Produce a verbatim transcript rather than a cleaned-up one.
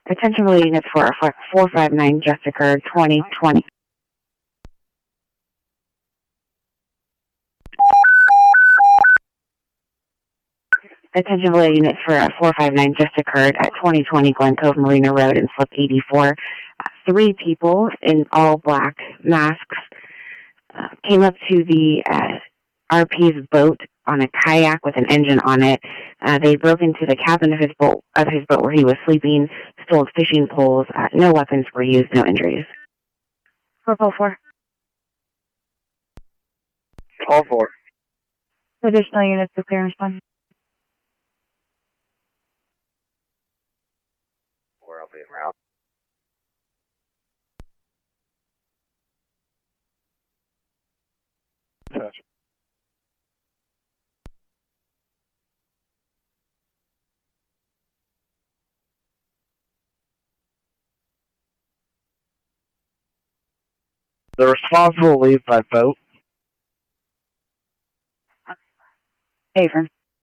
Attention relay units for four five nine just occurred, twenty twenty. Attention relay units for four five nine just occurred at twenty twenty Glen Cove Marina Road in slip eighty-four. Uh, three people in all black masks uh, came up to the uh, R P's boat on a kayak with an engine on it. Uh, they broke into the cabin of his boat, of his boat where he was sleeping, stole fishing poles. Uh, no weapons were used, no injuries. four four four. All four. Additional units to clear and respond. Where I'll be en route. Gotcha. The responsible will leave by boat. Avon.